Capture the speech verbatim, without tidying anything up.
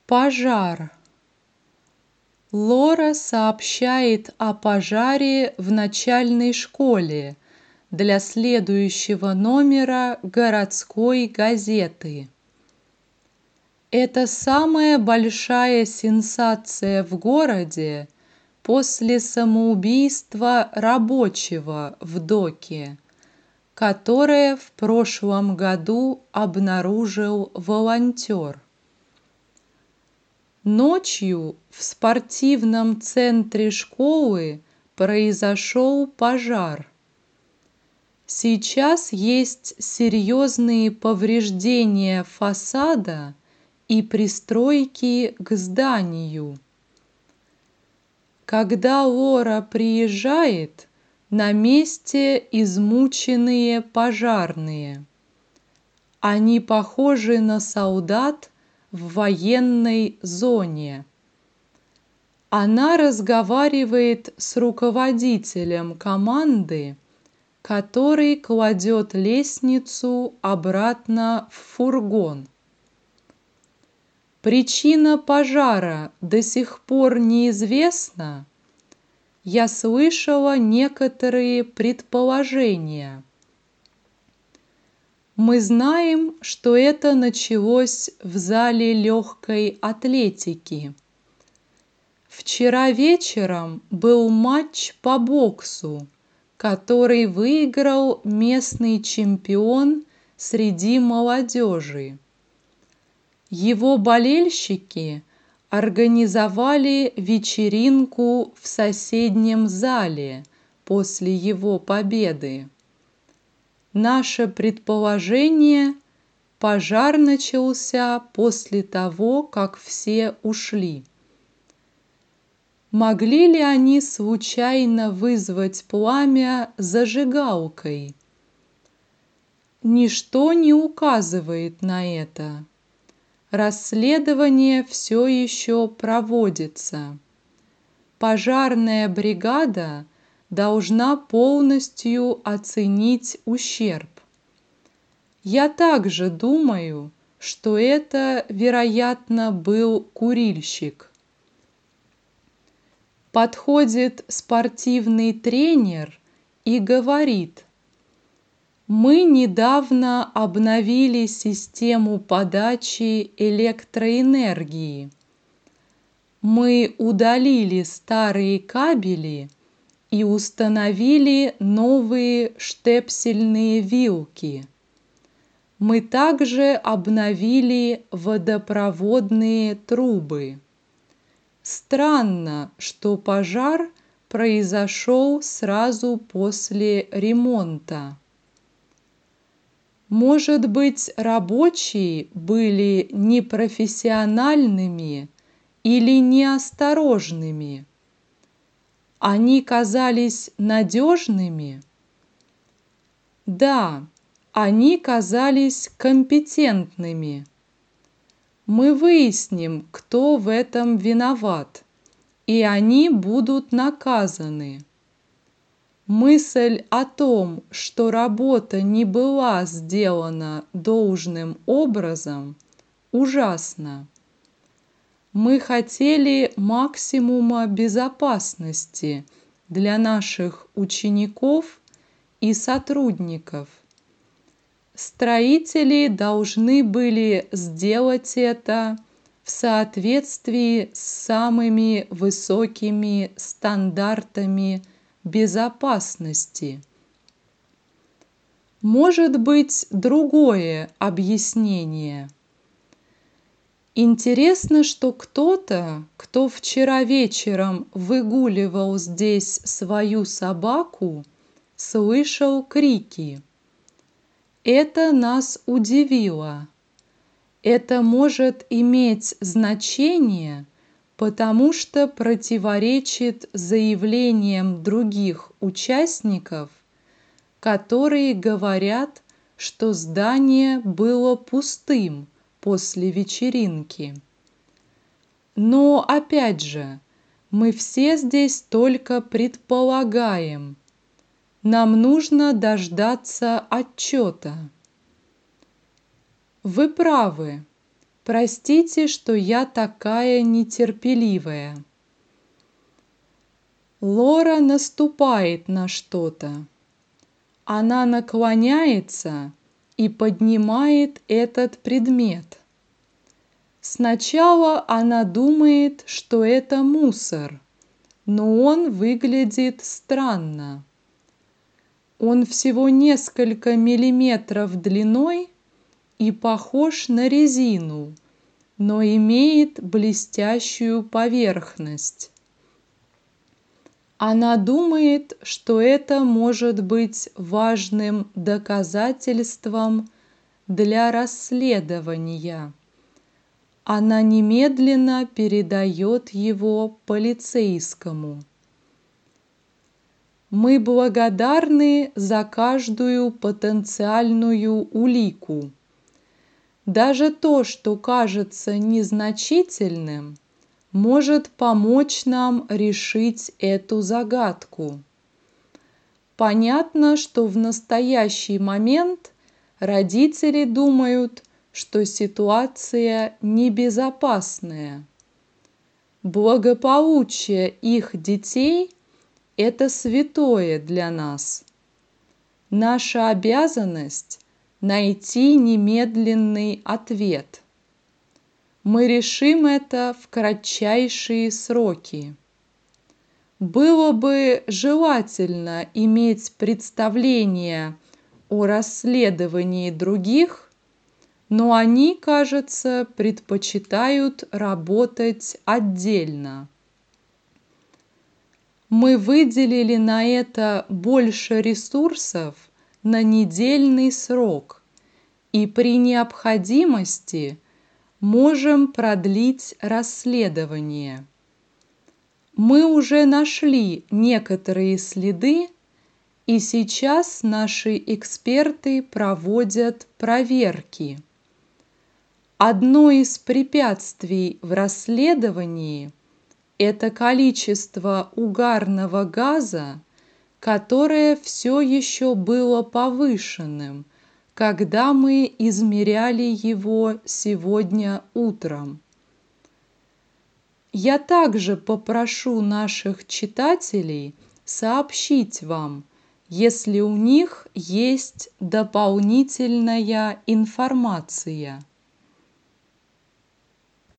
Пожар. Лора сообщает о пожаре в начальной школе для следующего номера городской газеты. Это самая большая сенсация в городе после самоубийства рабочего в доке, которое в прошлом году обнаружил волонтер. Ночью в спортивном центре школы произошел пожар. Сейчас есть серьезные повреждения фасада и пристройки к зданию. Когда Лора приезжает, на месте измученные пожарные. Они похожи на солдат в военной зоне. Она разговаривает с руководителем команды, который кладет лестницу обратно в фургон. Причина пожара до сих пор неизвестна. Я слышала некоторые предположения. Мы знаем, что это началось в зале легкой атлетики. Вчера вечером был матч по боксу, который выиграл местный чемпион среди молодежи. Его болельщики организовали вечеринку в соседнем зале после его победы. Наше предположение – пожар начался после того, как все ушли. Могли ли они случайно вызвать пламя зажигалкой? Ничто не указывает на это. Расследование все еще проводится. Пожарная бригада должна полностью оценить ущерб. Я также думаю, что это, вероятно, был курильщик. Подходит спортивный тренер и говорит: «Мы недавно обновили систему подачи электроэнергии. Мы удалили старые кабели и установили новые штепсельные вилки. Мы также обновили водопроводные трубы. Странно, что пожар произошел сразу после ремонта. Может быть, рабочие были непрофессиональными или неосторожными? Они казались надежными? Да, они казались компетентными. Мы выясним, кто в этом виноват, и они будут наказаны. Мысль о том, что работа не была сделана должным образом, ужасна. Мы хотели максимума безопасности для наших учеников и сотрудников. Строители должны были сделать это в соответствии с самыми высокими стандартами безопасности. Может быть, другое объяснение. Интересно, что кто-то, кто вчера вечером выгуливал здесь свою собаку, слышал крики. Это нас удивило. Это может иметь значение, потому что противоречит заявлениям других участников, которые говорят, что здание было пустым после вечеринки. Но, опять же, мы все здесь только предполагаем. Нам нужно дождаться отчета. Вы правы. Простите, что я такая нетерпеливая. Лора наступает на что-то. Она наклоняется и поднимает этот предмет. Сначала она думает, что это мусор, но он выглядит странно. Он всего несколько миллиметров длиной и похож на резину, но имеет блестящую поверхность. Она думает, что это может быть важным доказательством для расследования. Она немедленно передает его полицейскому. Мы благодарны за каждую потенциальную улику. Даже то, что кажется незначительным, может помочь нам решить эту загадку. Понятно, что в настоящий момент родители думают, что ситуация небезопасная. Благополучие их детей – это святое для нас. Наша обязанность – найти немедленный ответ. Мы решим это в кратчайшие сроки. Было бы желательно иметь представление о расследовании других, но они, кажется, предпочитают работать отдельно. Мы выделили на это больше ресурсов на недельный срок, и при необходимости можем продлить расследование. Мы уже нашли некоторые следы, и сейчас наши эксперты проводят проверки. Одно из препятствий в расследовании – это количество угарного газа, которое все еще было повышенным, когда мы измеряли его сегодня утром. Я также попрошу наших читателей сообщить вам, если у них есть дополнительная информация.